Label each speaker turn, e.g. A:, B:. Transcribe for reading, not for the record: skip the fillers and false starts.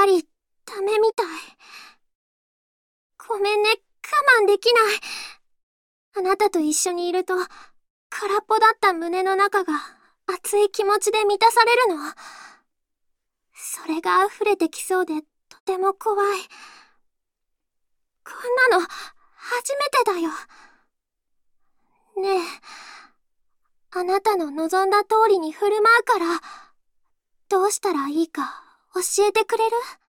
A: ぱりダメみたい。ごめんね、我慢できない。あなたと一緒にいると、空っぽだった胸の中が熱い気持ちで満たされるの。それが溢れてきそうでとても怖い。こんなの初めてだよ。ねえ、あなたの望んだ通りに振る舞うから、どうしたらいいか教えてくれる？